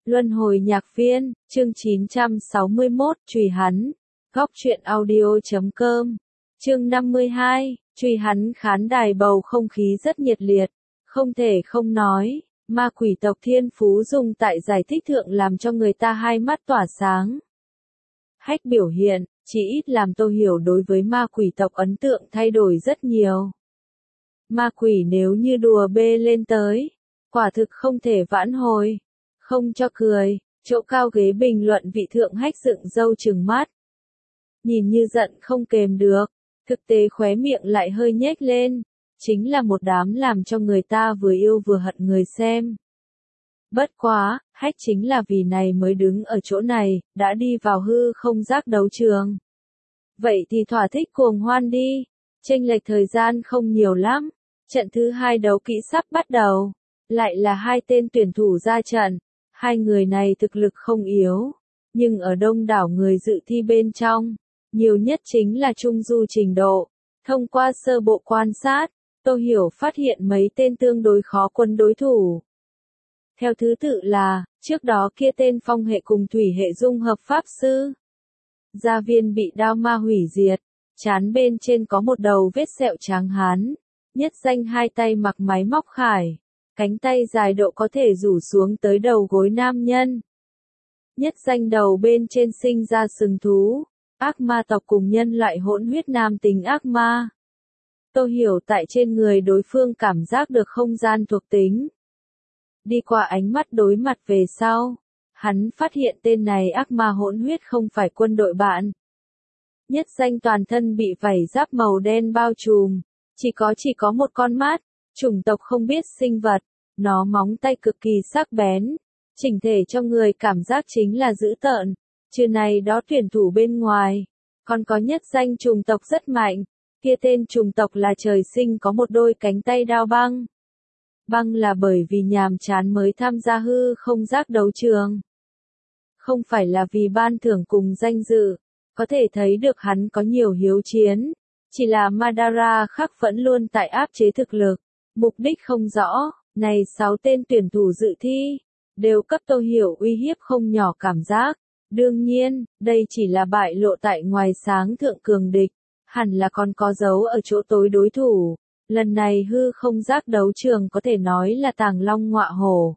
Luân hồi nhạc viên, chương 961, truy hắn. Góc truyện audio.com. Chương 52, truy hắn. Khán đài bầu không khí rất nhiệt liệt, không thể không nói, ma quỷ tộc Thiên Phú Dung tại giải thích thượng làm cho người ta hai mắt tỏa sáng. Hách biểu hiện, chỉ ít làm Tô Hiểu đối với ma quỷ tộc ấn tượng thay đổi rất nhiều. Ma quỷ nếu như đùa bê lên tới, quả thực không thể vãn hồi. Không cho cười, chỗ cao ghế bình luận vị thượng Hách dựng râu trừng mắt. Nhìn như giận không kềm được, thực tế khóe miệng lại hơi nhếch lên, chính là một đám làm cho người ta vừa yêu vừa hận người xem. Bất quá, Hách chính là vì này mới đứng ở chỗ này, đã đi vào hư không giác đấu trường. Vậy thì thỏa thích cuồng hoan đi, chênh lệch thời gian không nhiều lắm, trận thứ 2 đấu kỹ sắp bắt đầu, lại là hai tên tuyển thủ ra trận. Hai người này thực lực không yếu, nhưng ở đông đảo người dự thi bên trong, nhiều nhất chính là trung du trình độ. Thông qua sơ bộ quan sát, Tô Hiểu phát hiện mấy tên tương đối khó quân đối thủ. Theo thứ tự là, trước đó kia tên phong hệ cùng thủy hệ dung hợp pháp sư. Gia Viên bị đao ma hủy diệt, trán bên trên có một đầu vết sẹo trắng hán, nhất danh hai tay mặc máy móc khải. Cánh tay dài độ có thể rủ xuống tới đầu gối nam nhân. Nhất danh đầu bên trên sinh ra sừng thú, ác ma tộc cùng nhân loại hỗn huyết nam tính ác ma. Tô Hiểu tại trên người đối phương cảm giác được không gian thuộc tính. Đi qua ánh mắt đối mặt về sau, hắn phát hiện tên này ác ma hỗn huyết không phải quân đội bạn. Nhất danh toàn thân bị vảy giáp màu đen bao trùm, chỉ có một con mắt. Chủng tộc không biết sinh vật, nó móng tay cực kỳ sắc bén, chỉnh thể cho người cảm giác chính là dữ tợn. Trừ này đó tuyển thủ bên ngoài, còn có nhất danh chủng tộc rất mạnh, kia tên chủng tộc là trời sinh có một đôi cánh tay đao băng. Băng là bởi vì nhàm chán mới tham gia hư không giác đấu trường. Không phải là vì ban thưởng cùng danh dự, có thể thấy được hắn có nhiều hiếu chiến, chỉ là Madara khắc vẫn luôn tại áp chế thực lực. Mục đích không rõ, này 6 tên tuyển thủ dự thi, đều cấp Tô Hiểu uy hiếp không nhỏ cảm giác. Đương nhiên, đây chỉ là bại lộ tại ngoài sáng thượng cường địch, hẳn là còn có dấu ở chỗ tối đối thủ. Lần này hư không giác đấu trường có thể nói là tàng long ngọa hổ.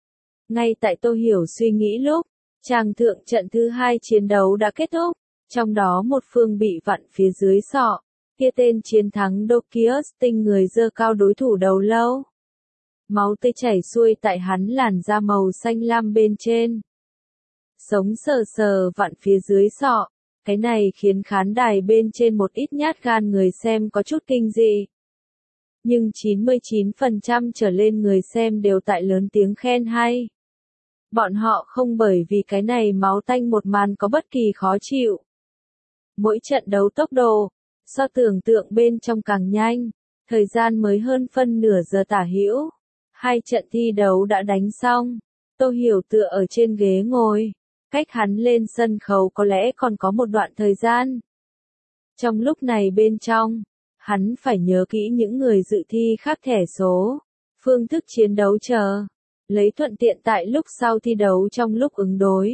Ngay tại Tô Hiểu suy nghĩ lúc, chàng thượng trận thứ 2 chiến đấu đã kết thúc, trong đó một phương bị vặn phía dưới sọ. Kia tên chiến thắng Dokius tinh người giơ cao đối thủ đầu lâu. Máu tươi chảy xuôi tại hắn làn da màu xanh lam bên trên. Sống sờ sờ vặn phía dưới sọ, cái này khiến khán đài bên trên một ít nhát gan người xem có chút kinh dị. Nhưng 99% trở lên người xem đều tại lớn tiếng khen hay. Bọn họ không bởi vì cái này máu tanh một màn có bất kỳ khó chịu. Mỗi trận đấu tốc độ, so tưởng tượng bên trong càng nhanh, thời gian mới hơn phân nửa giờ tả hữu. Hai trận thi đấu đã đánh xong, Tô Hiểu tựa ở trên ghế ngồi, cách hắn lên sân khấu có lẽ còn có một đoạn thời gian. Trong lúc này bên trong, hắn phải nhớ kỹ những người dự thi khác thẻ số, phương thức chiến đấu chờ, lấy thuận tiện tại lúc sau thi đấu trong lúc ứng đối.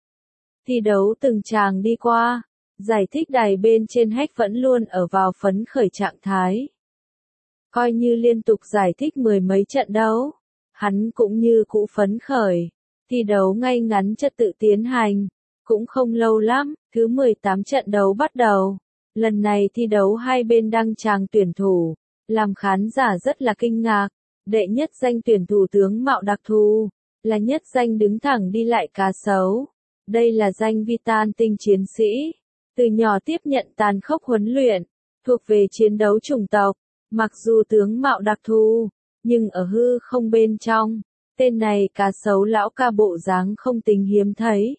Thi đấu từng tràng đi qua. Giải thích đài bên trên Hách vẫn luôn ở vào phấn khởi trạng thái. Coi như liên tục giải thích mười mấy trận đấu, hắn cũng như cũ phấn khởi. Thi đấu ngay ngắn trật tự tiến hành, cũng không lâu lắm, thứ 18 trận đấu bắt đầu. Lần này thi đấu hai bên đăng tràng tuyển thủ, làm khán giả rất là kinh ngạc. Đệ nhất danh tuyển thủ tướng mạo đặc thù, là nhất danh đứng thẳng đi lại cá sấu. Đây là danh Vitan tinh chiến sĩ. Từ nhỏ tiếp nhận tàn khốc huấn luyện, thuộc về chiến đấu chủng tộc, mặc dù tướng mạo đặc thù, nhưng ở hư không bên trong, tên này cá sấu lão ca bộ dáng không tính hiếm thấy.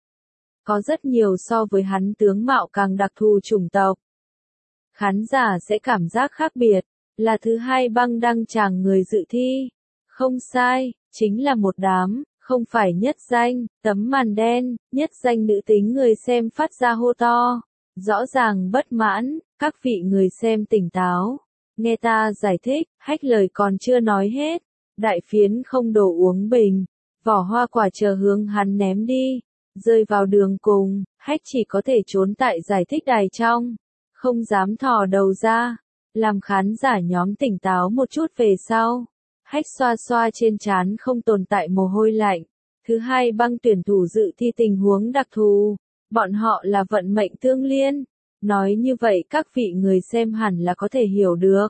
Có rất nhiều so với hắn tướng mạo càng đặc thù chủng tộc. Khán giả sẽ cảm giác khác biệt, là thứ 2 băng đăng tràng người dự thi. Không sai, chính là một đám. Không phải nhất danh, tấm màn đen, nhất danh nữ tính người xem phát ra hô to. Rõ ràng bất mãn, các vị người xem tỉnh táo. Nghe ta giải thích, Hách lời còn chưa nói hết. Đại phiến không đổ uống bình. vỏ hoa quả chờ hướng hắn ném đi, rơi vào đường cùng, Hách chỉ có thể trốn tại giải thích đài trong, không dám thò đầu ra, làm khán giả nhóm tỉnh táo một chút về sau. Hách xoa xoa trên trán không tồn tại mồ hôi lạnh. Thứ hai băng tuyển thủ dự thi tình huống đặc thù, bọn họ là vận mệnh tương liên. Nói như vậy các vị người xem hẳn là có thể hiểu được.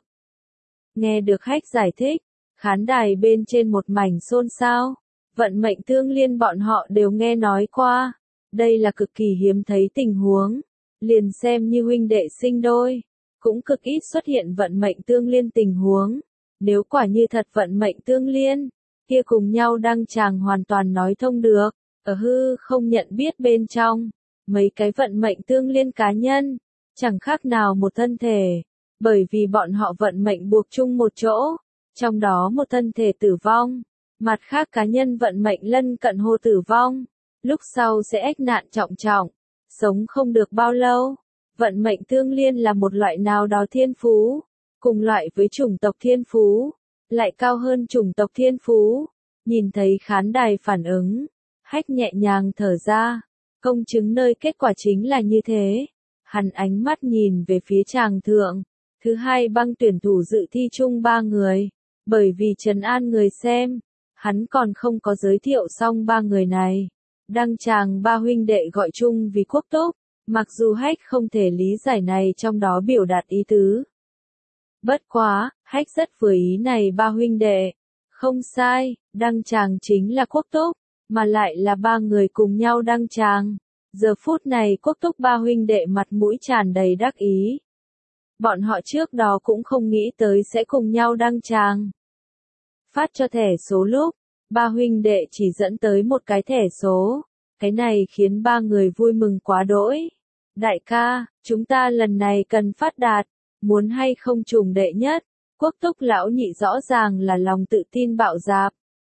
Nghe được Hách giải thích, khán đài bên trên một mảnh xôn xao. Vận mệnh tương liên bọn họ đều nghe nói qua. Đây là cực kỳ hiếm thấy tình huống. Liền xem như huynh đệ sinh đôi, cũng cực ít xuất hiện vận mệnh tương liên tình huống. Nếu quả như thật vận mệnh tương liên, kia cùng nhau đăng tràng hoàn toàn nói thông được. Ở hư không nhận biết bên trong, mấy cái vận mệnh tương liên cá nhân, chẳng khác nào một thân thể, bởi vì bọn họ vận mệnh buộc chung một chỗ, trong đó một thân thể tử vong, mặt khác cá nhân vận mệnh lân cận hô tử vong, lúc sau sẽ ách nạn trọng trọng, sống không được bao lâu. Vận mệnh tương liên là một loại nào đó thiên phú, cùng loại với chủng tộc thiên phú, lại cao hơn chủng tộc thiên phú. Nhìn thấy khán đài phản ứng, Hách nhẹ nhàng thở ra, công chứng nơi kết quả chính là như thế. Hắn ánh mắt nhìn về phía tràng thượng, thứ hai băng tuyển thủ dự thi chung 3 người, bởi vì trấn an người xem, hắn còn không có giới thiệu xong 3 người này. Đăng tràng 3 huynh đệ gọi chung vì quốc túc, mặc dù Hách không thể lý giải này trong đó biểu đạt ý tứ. Bất quá, Hách rất vừa ý này 3 huynh đệ. Không sai, đăng tràng chính là quốc túc, mà lại là 3 người cùng nhau đăng tràng. Giờ phút này quốc túc 3 huynh đệ mặt mũi tràn đầy đắc ý. Bọn họ trước đó cũng không nghĩ tới sẽ cùng nhau đăng tràng. Phát cho thẻ số lúc, 3 huynh đệ chỉ dẫn tới một cái thẻ số. Cái này khiến 3 người vui mừng quá đỗi. Đại ca, chúng ta lần này cần phát đạt, muốn hay không trùng đệ nhất. Quốc túc lão nhị rõ ràng là lòng tự tin bạo dạp.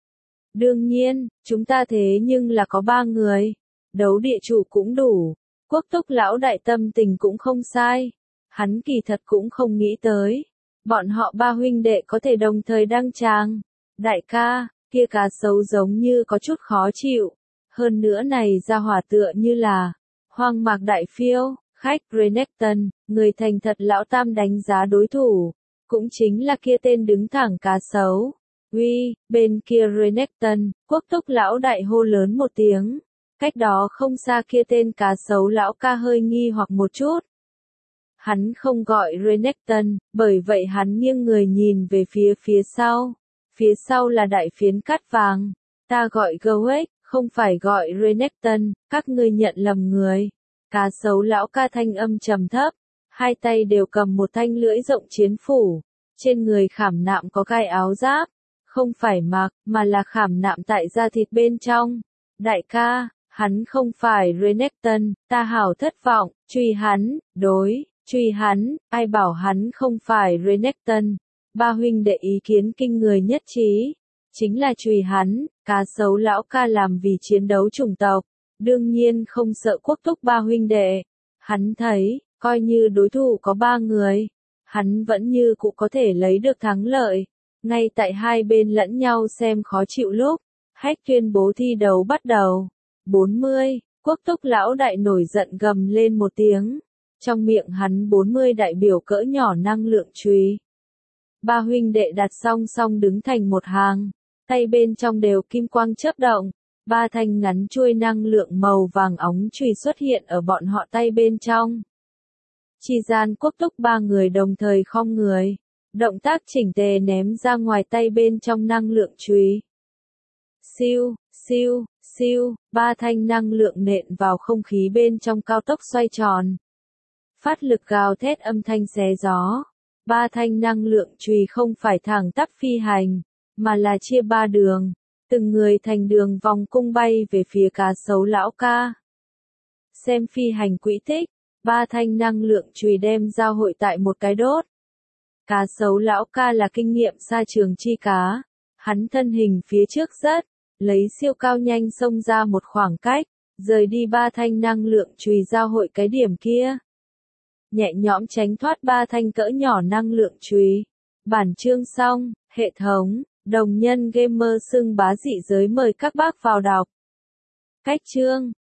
Đương nhiên, chúng ta thế nhưng là có 3 người. Đấu địa chủ cũng đủ. Quốc túc lão đại tâm tình cũng không sai. Hắn kỳ thật cũng không nghĩ tới. Bọn họ 3 huynh đệ có thể đồng thời đăng tràng. Đại ca, kia cá sấu giống như có chút khó chịu. Hơn nữa này ra hỏa tựa như là Hoang Mạc Đại Phiêu, khách Renekton, người thành thật lão tam đánh giá đối thủ. Cũng chính là kia tên đứng thẳng cá sấu. Uy, bên kia Renekton, quốc túc lão đại hô lớn một tiếng. Cách đó không xa kia tên cá sấu lão ca hơi nghi hoặc một chút. Hắn không gọi Renekton, bởi vậy hắn nghiêng người nhìn về phía sau. Phía sau là đại phiến cát vàng. Ta gọi Gowek, không phải gọi Renekton, các ngươi nhận lầm người. Cá sấu lão ca thanh âm trầm thấp, hai tay đều cầm một thanh lưỡi rộng chiến phủ, trên người khảm nạm có gai áo giáp, không phải mặc, mà là khảm nạm tại da thịt bên trong. Đại ca, hắn không phải Renekton, ta hảo thất vọng, truy hắn, truy hắn, ai bảo hắn không phải Renekton. 3 huynh đệ ý kiến kinh người nhất trí, chính là truy hắn. Cá sấu lão ca làm vì chiến đấu chủng tộc, đương nhiên không sợ quốc túc 3 huynh đệ. Hắn thấy, coi như đối thủ có 3 người, hắn vẫn như cũng có thể lấy được thắng lợi. Ngay tại hai bên lẫn nhau xem khó chịu lúc, Hách tuyên bố thi đấu bắt đầu. 40, quốc túc lão đại nổi giận gầm lên một tiếng. Trong miệng hắn 40 đại biểu cỡ nhỏ năng lượng chùy. 3 huynh đệ đặt song song đứng thành một hàng, tay bên trong đều kim quang chớp động. 3 thanh ngắn chuôi năng lượng màu vàng óng chùy xuất hiện ở bọn họ tay bên trong. Chi gian quốc túc 3 người đồng thời khom người, động tác chỉnh tề ném ra ngoài tay bên trong năng lượng chùy. Siêu, siêu, siêu, 3 thanh năng lượng nện vào không khí bên trong cao tốc xoay tròn. Phát lực gào thét âm thanh xé gió. 3 thanh năng lượng chùy không phải thẳng tắp phi hành, mà là chia 3 đường, từng người thành đường vòng cung bay về phía cá sấu lão ca. Xem phi hành quỹ tích, 3 thanh năng lượng chùy đem giao hội tại một cái đốt. Cá sấu lão ca là kinh nghiệm xa trường chi cá, hắn thân hình phía trước rất, lấy siêu cao nhanh xông ra một khoảng cách, rời đi 3 thanh năng lượng chùy giao hội cái điểm kia. Nhẹ nhõm tránh thoát 3 thanh cỡ nhỏ năng lượng chùy. Bản chương xong, hệ thống. Đồng nhân gamer xưng bá dị giới mời các bác vào đọc. Cách chương